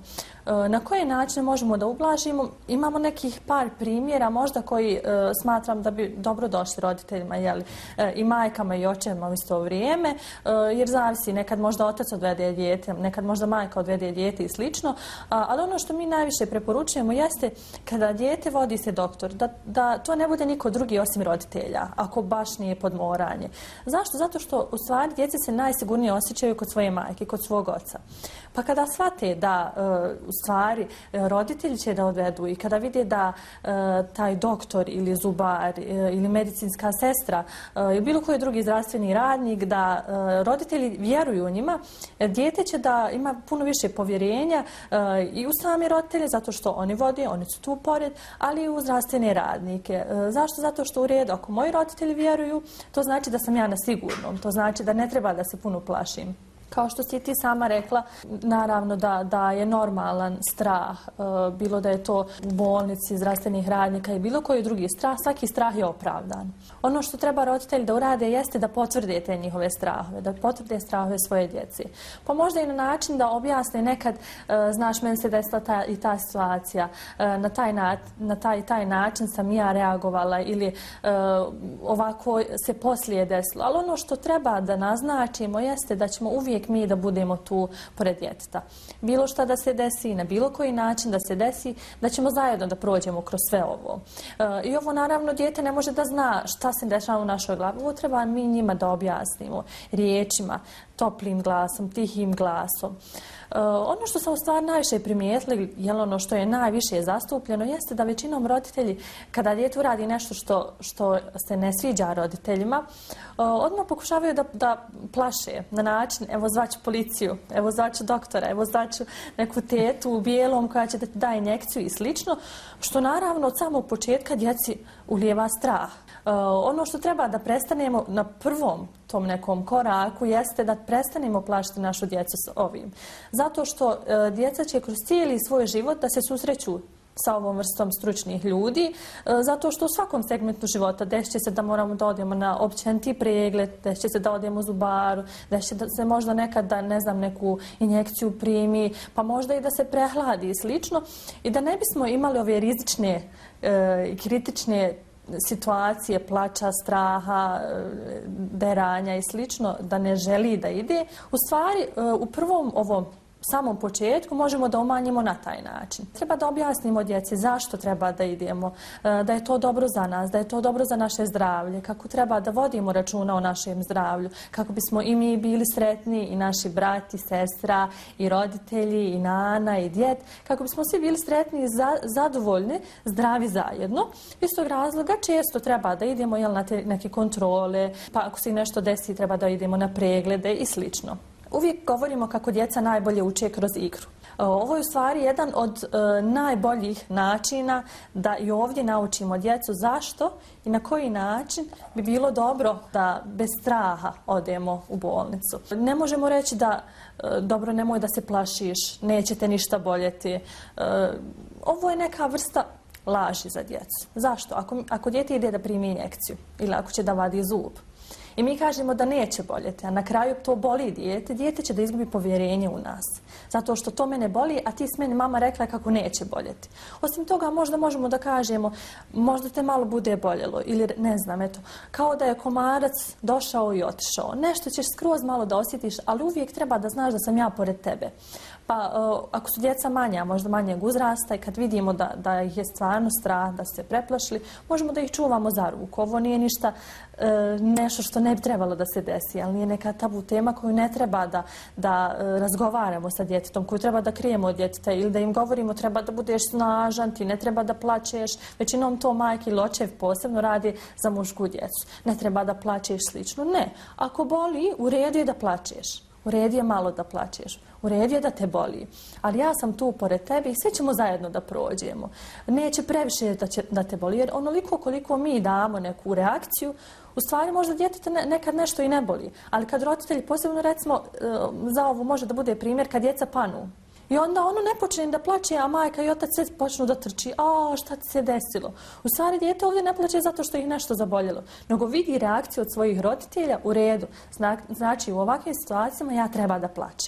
Na koje načine možemo da ublažimo? Imamo nekih par primjera možda koji smatram da bi dobro došli roditeljima, jeli, i majkama i očevima u isto vrijeme, jer zavisi, nekad možda otac odvede dijete, nekad možda majka odvede dijete i slično, ali ono što mi najviše preporučujemo jeste kada dijete vodi se doktor, da, da to ne bude niko drugi osim roditelja, ako baš nije podmoranje. Zašto? Zato što u stvari djeca se najsigurnije osjećaju kod svoje majke, kod svog oca. Pa kada shvate da u stvari roditelji će da odvedu i kada vide da taj doktor ili zubar ili medicinska sestra ili bilo koji drugi zdravstveni radnik, da roditelji vjeruju njima, dijete će da ima puno više povjerenja i u sami roditelje, zato što oni vode, oni su tu pored, ali i u zdravstvene radnike. Zašto? Zato što u redu, ako moji roditelji vjeruju, to znači da sam ja na sigurnom, to znači da ne treba da se puno plašim. Kao što si ti sama rekla, naravno da, da je normalan strah, bilo da je to u bolnici, zdravstvenih radnika i bilo koji drugi strah, svaki strah je opravdan. Ono što treba roditelji da urade jeste da potvrde te njihove strahove, da potvrde strahove svoje djece. Pa možda i na način da objasne nekad, znaš, meni se desila ta, i ta situacija, na taj, na, na taj, taj način sam ja reagovala ili ovako se poslije desilo. Ali ono što treba da naznačimo jeste da ćemo uvijek mi da budemo tu pored djeteta. Bilo šta da se desi, na bilo koji način da se desi, da ćemo zajedno da prođemo kroz sve ovo. E, I ovo naravno dijete ne može da zna šta se dešava u našoj glavi. Ovo treba mi njima da objasnimo riječima, toplim glasom, tihim glasom. Uh, ono što sam u stvari najviše primijetila, jel ono što je najviše zastupljeno, jeste da većinom roditelji, kada dijete uradi nešto što, što se ne sviđa roditeljima, uh, odmah pokušavaju da, da plaše na način, evo zvaću policiju, evo zvaću doktora, evo zvaću neku tetu u bijelom koja će da ti da injekciju i slično, što naravno od samog početka djeci ulijeva strah. Uh, ono što treba da prestanemo na prvom tom nekom koraku jeste da prestanemo plašiti našu djecu s ovim. Zato što uh, djeca će kroz cijeli svoj život da se susreću sa ovom vrstom stručnih ljudi, uh, zato što u svakom segmentu života desit će se da moramo da odemo na općeniti pregled, desit će se da odemo u zubaru, desit će da se možda nekad da, ne znam, neku injekciju primi, pa možda i da se prehladi i slično. I da ne bismo imali ove rizične i uh, kritične situacije plača, straha, deranja i slično, da ne želi da ide, u stvari u prvom ovom samom početku možemo da umanjimo na taj način. Treba da objasnimo djeci zašto treba da idemo, da je to dobro za nas, da je to dobro za naše zdravlje, kako treba da vodimo računa o našem zdravlju, kako bismo i mi bili sretni, i naši brati, sestra, i roditelji, i nana, i djed, kako bismo svi bili sretni i za, zadovoljni, zdravi zajedno. Iz tog razloga često treba da idemo, jel, na te neke kontrole, pa ako se nešto desi treba da idemo na preglede i slično. Uvijek govorimo kako djeca najbolje uče kroz igru. Ovo je u stvari jedan od e, najboljih načina da i ovdje naučimo djecu zašto i na koji način bi bilo dobro da bez straha odemo u bolnicu. Ne možemo reći da e, dobro, nemoj da se plašiš, neće te ništa boljeti. E, ovo je neka vrsta laži za djecu. Zašto? Ako, ako dijete ide da primi injekciju ili ako će da vadi zub, i mi kažemo da neće boljeti, a na kraju to boli dijete, dijete će da izgubi povjerenje u nas. Zato što to mene boli, a ti s meni mama rekla kako neće boljeti. Osim toga, možda možemo da kažemo, možda te malo bude boljelo, ili ne znam, eto, kao da je komarac došao i otišao. Nešto ćeš skroz malo da osjetiš, ali uvijek treba da znaš da sam ja pored tebe. Pa uh, ako su djeca manja, možda manjeg uzrasta i kad vidimo da, da ih je stvarno strah, da su se preplašili, možemo da ih čuvamo za ruku. Ovo nije ništa uh, nešto što ne bi trebalo da se desi, ali nije neka tabu tema koju ne treba da, da uh, razgovaramo sa djetetom, koju treba da krijemo od djeteta ili da im govorimo treba da budeš snažan, ti ne treba da plačeš. Većinom to majke ili očev posebno radi za mušku djecu. Ne treba da plačeš slično. Ne. Ako boli, u redu je da plačeš. U redu je malo da plačeš. U redu je da te boli. Ali ja sam tu pored tebe i sve ćemo zajedno da prođemo. Neće previše da, će, da te boli. Jer onoliko koliko mi damo neku reakciju, u stvari možda djetete ne, nekad nešto i ne boli. Ali kad roditelji, posebno recimo za ovo može da bude primjer, kad djeca panu. I onda ono ne počne da plače, a majka i otac sve počnu da trči. A, šta ti se desilo? U stvari dijete ovdje ne plače zato što ih nešto zaboljelo, nego vidi reakciju od svojih roditelja u redu. Zna, znači u ovakvim situacijama ja treba da plačem.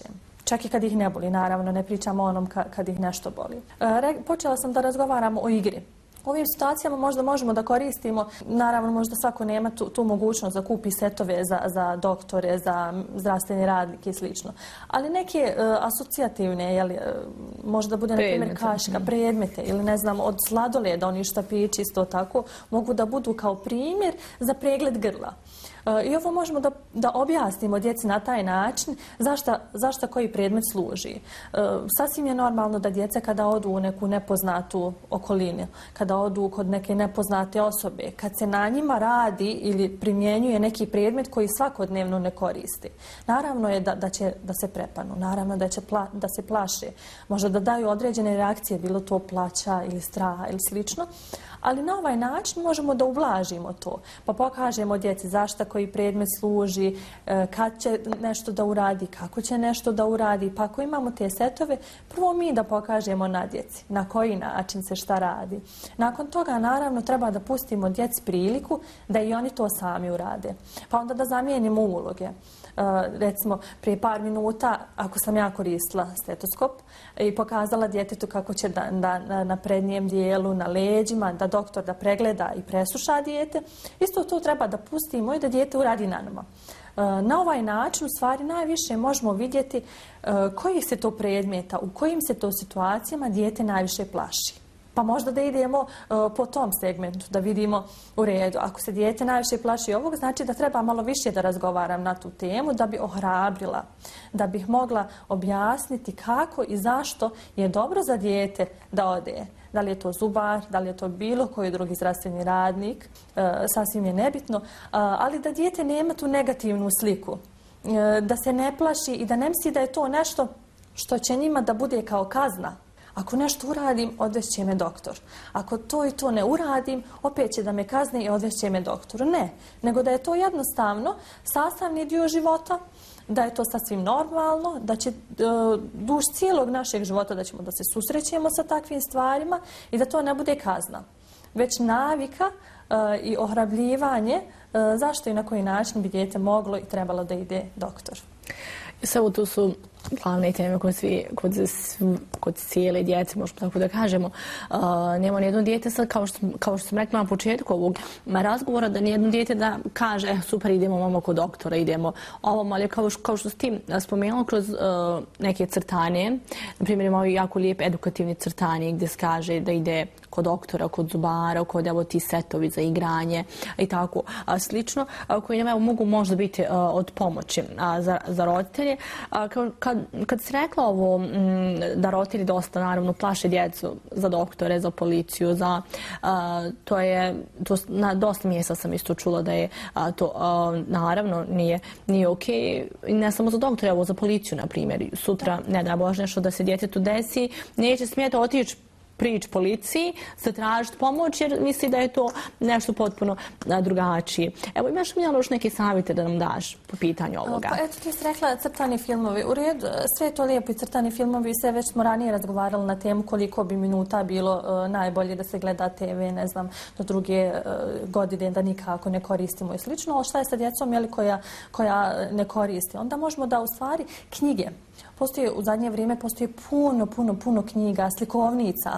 čak i kad ih ne boli, naravno, ne pričamo o onom kad ih nešto boli. Počela sam da razgovaram o igri. U ovim situacijama možda možemo da koristimo, naravno možda svako nema tu, tu mogućnost da kupi setove za, za doktore, za zdravstvene radnike i slično. Ali neke uh, asocijativne, jeli, uh, možda bude na primjer kaška, predmete ili ne znam od sladoleda, oni štapići isto tako, mogu da budu kao primjer za pregled grla. I ovo možemo da, da objasnimo djeci na taj način zašta, zašta koji predmet služi. E, sasvim je normalno da djeca kada odu u neku nepoznatu okolinu, kada odu kod neke nepoznate osobe, kad se na njima radi ili primjenjuje neki predmet koji svakodnevno ne koristi. Naravno je da, da će da se prepanu, naravno da će pla, da se plaše, možda da daju određene reakcije, bilo to plaća ili straha ili slično. Ali na ovaj način možemo da ublažimo to, pa pokažemo djeci zašta koji predmet služi, kad će nešto da uradi, kako će nešto da uradi, pa ako imamo te setove, prvo mi da pokažemo na djeci na koji način se šta radi. Nakon toga, naravno, treba da pustimo djeci priliku da i oni to sami urade, pa onda da zamijenimo uloge. Uh, recimo, prije par minuta, ako sam ja koristila stetoskop i pokazala djetetu kako će da, da na, na prednjem dijelu, na leđima, da doktor da pregleda i presluša dijete, isto to treba da pustimo i da dijete uradi na nama. Uh, na ovaj način, u stvari, najviše možemo vidjeti uh, kojih se to predmeta, u kojim se to situacijama dijete najviše plaši. Pa možda da idemo uh, po tom segmentu, da vidimo u redu. Ako se dijete najviše plaši ovog, znači da treba malo više da razgovaram na tu temu, da bi ohrabrila, da bih mogla objasniti kako i zašto je dobro za dijete da ode. Da li je to zubar, da li je to bilo koji drugi zdravstveni radnik, uh, sasvim je nebitno, uh, ali da dijete nema tu negativnu sliku, uh, da se ne plaši i da ne misli da je to nešto što će njima da bude kao kazna. Ako nešto uradim, odvešće me doktor. Ako to i to ne uradim, opet će da me kazni i odvešće me doktor. Ne, nego da je to jednostavno sastavni dio života, da je to sasvim normalno, da će uh, duž cijelog našeg života da ćemo da se susrećemo sa takvim stvarima i da to ne bude kazna, već navika uh, i ohrabljivanje uh, zašto i na koji način bi dijete moglo i trebalo da ide doktor. Samo tu su glavne teme kod, svi, kod, kod cijele djece, možemo tako da kažemo. Uh, nema nijedno dijete sad, kao što, kao što sam rekla na početku ovog razgovora, da nijedno dijete da kaže eh, super, idemo mamo kod doktora, idemo ovom, ali kao, kao što s tim spomenula kroz uh, neke crtanje, na primjer imamo jako lijep edukativni crtanje gdje se kaže da ide kod doktora, kod zubara, kod evo ti setovi za igranje i tako a, slično, a, koji nam evo, mogu možda biti a, od pomoći a, za, za roditelje. A, kad, kad si rekla ovo m, da roditelji dosta naravno plaše djecu za doktore, za policiju, za a, to je, to, na dosta mjesta sam isto čula da je a, to a, naravno nije, nije ok, i ne samo za doktore, evo za policiju na primjer. Sutra, ne da Bože, nešto da se djetetu desi, neće smjeti otići prič policiji, se tražiti pomoć jer misli da je to nešto potpuno drugačije. Evo, imaš mi još neke savjete da nam daš po pitanju ovoga? Pa eto, ti si rekla crtani filmovi. U redu, sve je to lijepo i crtani filmovi, sve već smo ranije razgovarali na temu koliko bi minuta bilo uh, najbolje da se gleda te ve, ne znam, do druge uh, godine da nikako ne koristimo i slično. Ali šta je sa djecom, jeli, koja, koja ne koristi? Onda možemo da u stvari knjige. Postoji, u zadnje vrijeme postoji puno, puno, puno knjiga, slikovnica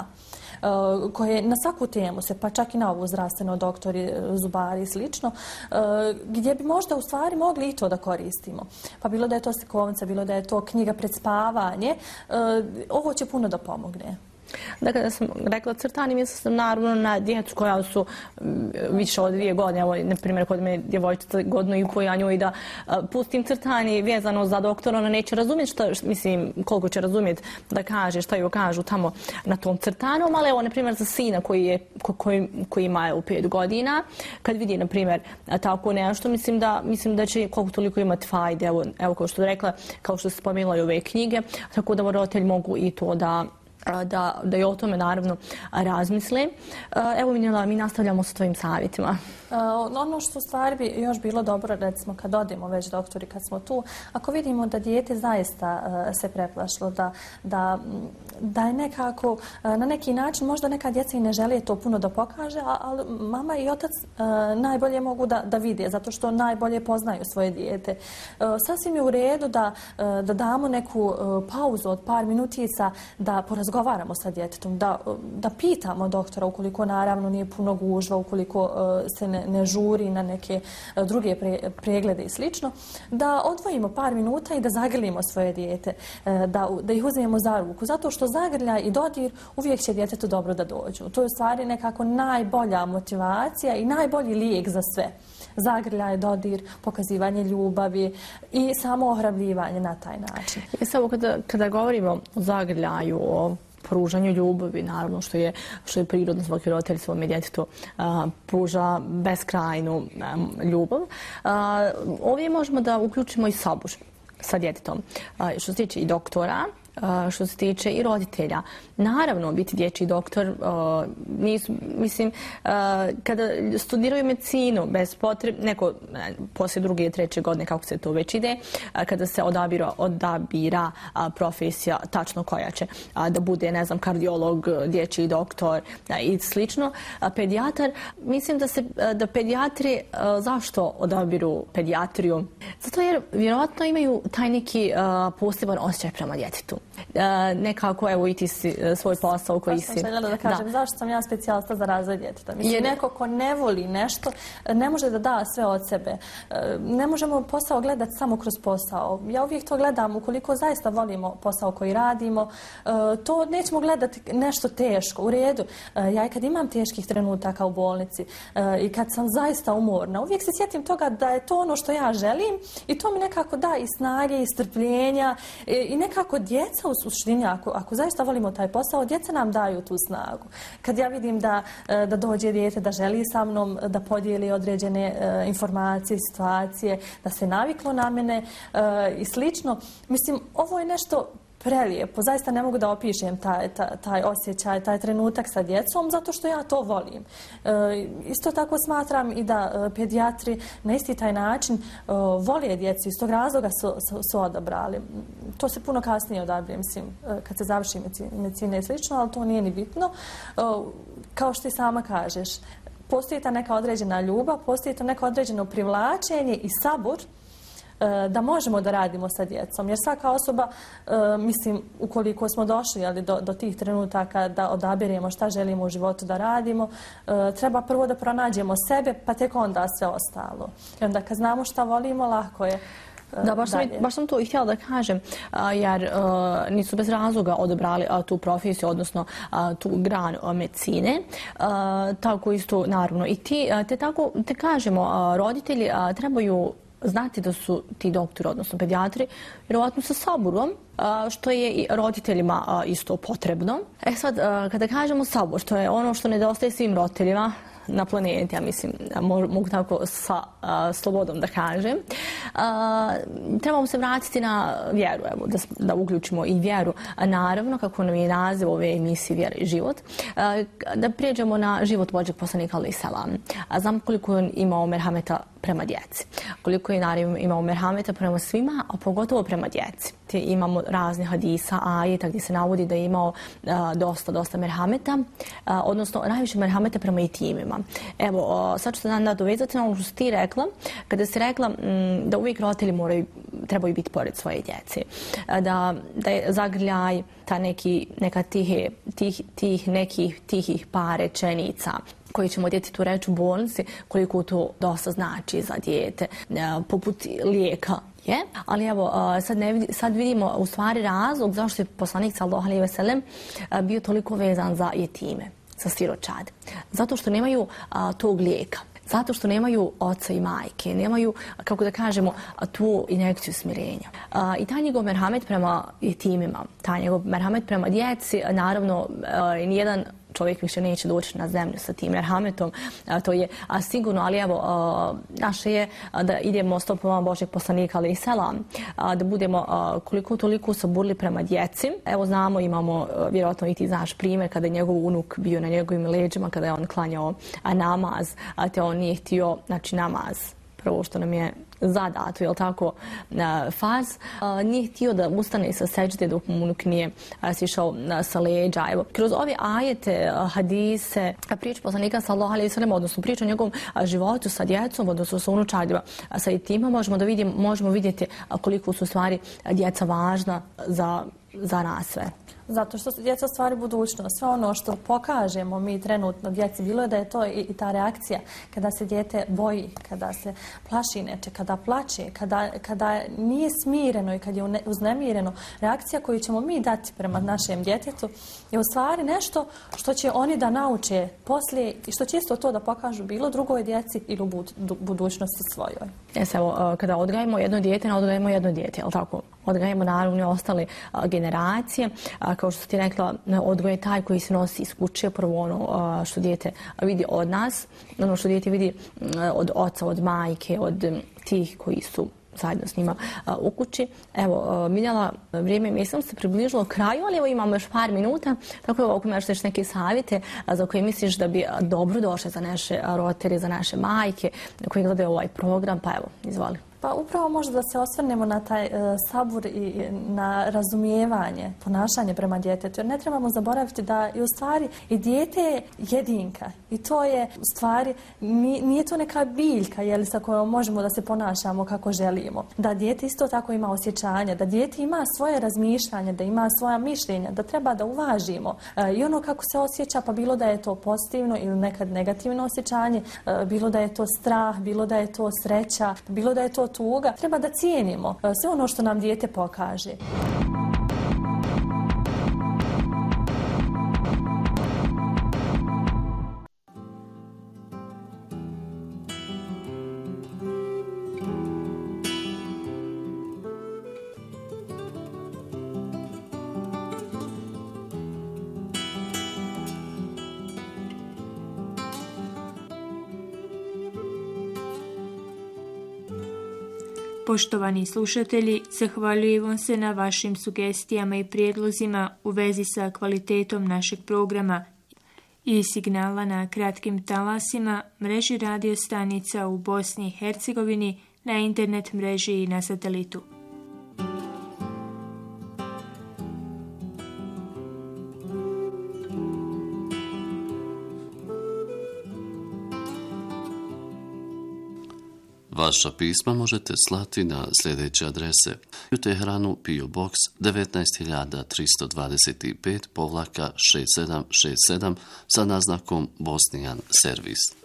uh, koje na svaku temu se, pa čak i na ovu zdravstveno, doktori, zubari i slično, uh, gdje bi možda u stvari mogli i to da koristimo. Pa bilo da je to slikovnica, bilo da je to knjiga pred spavanje, uh, ovo će puno da pomogne. Dakle, da sam rekla crtanje, mislim sam naravno na djecu koja su više od dvije godine. Evo, na primjer, kod me djevojčica godinu i po, ja njoj da uh, pustim crtanje vezano za doktora, ona neće razumjeti šta, mislim, koliko će razumjeti da kaže, šta joj kažu tamo na tom crtanju, ali evo, na primjer, za sina koji, je, ko, koji, koji ima u pet godina, kad vidi, na primjer, tako nešto, mislim da, mislim da će koliko toliko imati fajde, evo, evo kao što je rekla, kao što se spomenula i ove knjige, tako da roditelji mogu i to da da, da i o tome naravno razmisle. Evo Minjela, mi nastavljamo sa tvojim savjetima. Ono što u stvari bi još bilo dobro, recimo kad odemo već doktori, kad smo tu, ako vidimo da dijete zaista se preplašilo, da, da, da je nekako na neki način, možda neka djeca i ne žele to puno da pokaže, ali mama i otac najbolje mogu da, da vide, zato što najbolje poznaju svoje dijete. Sasvim je u redu da, da damo neku pauzu od par minutica, da porazgovaramo sa djetetom, da, da pitamo doktora ukoliko naravno nije puno gužva, ukoliko se ne, ne žuri na neke druge pre, preglede i slično, da odvojimo par minuta i da zagrlimo svoje dijete, da, da ih uzmemo za ruku, zato što zagrljaj i dodir uvijek će djetetu dobro da dođu. To je u stvari nekako najbolja motivacija i najbolji lijek za sve. Zagrljaj, dodir, pokazivanje ljubavi i samo ohrabljivanje na taj način. I samo kada, kada govorimo o zagrljaju, o pružanju ljubavi, naravno što je, što je prirodno, svaki roditelj svome djetetu pruža beskrajnu a, ljubav. A, ovdje možemo da uključimo i sabur sa djetetom. A, što se tiče i doktora, Uh, što se tiče i roditelja. Naravno, biti dječji doktor, uh, nisu, mislim, uh, kada studiraju medicinu, bez potrebe, neko poslije druge, treće godine, kako se to već ide, uh, kada se odabira, odabira uh, profesija tačno koja će uh, da bude, ne znam, kardiolog, dječji doktor uh, i slično. Uh, pedijatar, mislim da se, uh, da pedijatri, uh, zašto odabiru pedijatriju? Zato jer vjerojatno imaju taj neki uh, poseban osjećaj prema djetetu. Uh, nekako, evo i ti si uh, svoj posao koji si... Baš sam željela da kažem, da. Zašto sam ja specijalista za razvoj djeteta? Mislim, Jer... neko ko ne voli nešto, ne može da da sve od sebe. Uh, ne možemo posao gledati samo kroz posao. Ja uvijek to gledam, ukoliko zaista volimo posao koji radimo, uh, to nećemo gledati nešto teško, u redu. Uh, ja i kad imam teških trenutaka u bolnici uh, i kad sam zaista umorna, uvijek se sjetim toga da je to ono što ja želim i to mi nekako da i snage i strpljenja i, i nekako djeca u suštini, ako, ako zaista volimo taj posao, djeca nam daju tu snagu. Kad ja vidim da, da dođe dijete, da želi sa mnom da podijeli određene uh, informacije, situacije, da se naviklo na mene uh, i slično, mislim, ovo je nešto prelijepo. Zaista ne mogu da opišem taj, taj, taj osjećaj, taj trenutak sa djecom, zato što ja to volim. E, isto tako smatram i da e, pedijatri na isti taj način e, vole djecu, iz tog razloga su, su, su odabrali. To se puno kasnije odabire, mislim, e, kad se završi medicina i slično, ali to nije ni bitno. E, kao što ti sama kažeš, postoji ta neka određena ljubav, postoji to neko određeno privlačenje i sabur da možemo da radimo sa djecom. Jer svaka osoba, mislim, ukoliko smo došli ali, do, do tih trenutaka da odabiremo šta želimo u životu da radimo, treba prvo da pronađemo sebe, pa tek onda sve ostalo. I onda kad znamo šta volimo, lako je. Da, baš sam, baš sam to i htjela da kažem, jer uh, nisu bez razloga odabrali uh, tu profesiju, odnosno uh, tu granu uh, medicine. Uh, tako isto, naravno, i ti, uh, te tako, te kažemo, uh, roditelji uh, trebaju znati da su ti doktori, odnosno pedijatri, vjerovatno sa saburom, što je i roditeljima isto potrebno. E sad, kada kažemo sabor, što je ono što nedostaje svim roditeljima na planeti, ja mislim, mogu tako sa a, slobodom da kažem. A, trebamo se vratiti na vjeru, evo, da, da uključimo i vjeru. A naravno, kako nam je naziv ove emisije Vjera i život, a, da prijeđemo na život Božjeg poslanika alejhi selam. A znam koliko je imao merhameta prema djeci. Koliko je naravno imao merhameta prema svima, a pogotovo prema djeci. Te imamo razne hadisa, ajeta gdje se navodi da je imao a, dosta, dosta merhameta, a, odnosno najviše merhameta prema jetimima. Evo, sad ću se da nadovezati na ono što si ti rekla, kada si rekla m, da uvijek roditelji moraju, trebaju biti pored svoje djece. Da, da je zagrljaj, ta neki, neka tihe, tih, tih nekih tihih par rečenica koji ćemo djetetu reći u bolnici, koliko to dosta znači za dijete, poput lijeka. Je, ali evo, sad, ne, sad vidimo u stvari razlog zašto je poslanik sallallahu alejhi ve sellem bio toliko vezan za jetime, za siročad. Zato što nemaju a, tog lijeka. Zato što nemaju oca i majke, nemaju, kako da kažemo, tu injekciju smirenja. A, I taj njegov merhamet prema jetimima, taj njegov merhamet prema djeci, naravno, a, nijedan čovjek više neće doći na zemlju sa tim merhametom. To je a, sigurno, ali evo, a, naše je a, da idemo stopama Božjeg poslanika, ali i selam, a, da budemo a, koliko toliko saburli prema djeci. Evo znamo, imamo, a, vjerojatno i ti znaš primjer, kada je njegov unuk bio na njegovim leđima, kada je on klanjao a, namaz, a te on nije htio, znači namaz, prvo što nam je zadato, je li tako, faz, nije htio da ustane sa seđde dok mu unuk nije sišao sa leđa. Evo, kroz ove ajete, hadise, priču poslanika sallallahu alejhi ve sellem, odnosno priču o njegovom životu sa djecom, odnosno sa unučadima, sa jetima, možemo da vidimo, možemo vidjeti koliko su stvari djeca važna za, za nas sve. Zato što su djeca stvari budućnost. Sve ono što pokažemo mi trenutno djeci, bilo je da je to i, i ta reakcija kada se dijete boji, kada se plaši neče, kada plače, kada, kada nije smireno i kad je uznemireno. Reakcija koju ćemo mi dati prema našem djetetu je u stvari nešto što će oni da nauče poslije i što će isto to da pokažu bilo drugoj djeci ili u budućnosti svojoj. Jes, evo, kada odgajemo jedno dijete, ne odgajemo jedno dijete, jel tako? Odgajemo naravno i ostale a, generacije. A, kao što ti rekla, odgoj je taj koji se nosi iz kuće, prvo ono a, što dijete vidi od nas, ono što dijete vidi a, od oca, od majke, od m, tih koji su zajedno s njima a, u kući. Evo, a, Miljana, vrijeme mislim se približilo kraju, ali evo imamo još par minuta, tako evo, ako imaš neke savjete a, za koje misliš da bi dobro došle za naše roditelje, za naše majke koji gledaju ovaj program, pa evo, izvoli. Pa upravo možda da se osvrnemo na taj e, sabur i na razumijevanje, ponašanje prema djetetu. Jer ne trebamo zaboraviti da je u stvari i dijete je jedinka. I to je u stvari, nije, nije to neka biljka jeli, sa kojom možemo da se ponašamo kako želimo. Da dijete isto tako ima osjećanja, da dijete ima svoje razmišljanje, da ima svoja mišljenja, da treba da uvažimo. E, I ono kako se osjeća, pa bilo da je to pozitivno ili nekad negativno osjećanje, e, bilo da je to strah, bilo da je to sreća, bilo da je to tuga, treba da cijenimo sve ono što nam dijete pokaže. Poštovani slušatelji, zahvaljujem vam se na vašim sugestijama i prijedlozima u vezi sa kvalitetom našeg programa i signala na kratkim talasima, mreži radio stanica u Bosni i Hercegovini, na internet mreži i na satelitu. Vaša pisma možete slati na sljedeće adrese: u Teheranu P O Box devetnaest hiljada tristo dvadeset pet povlaka šest sedam šest sedam sa naznakom Bosnian Servis.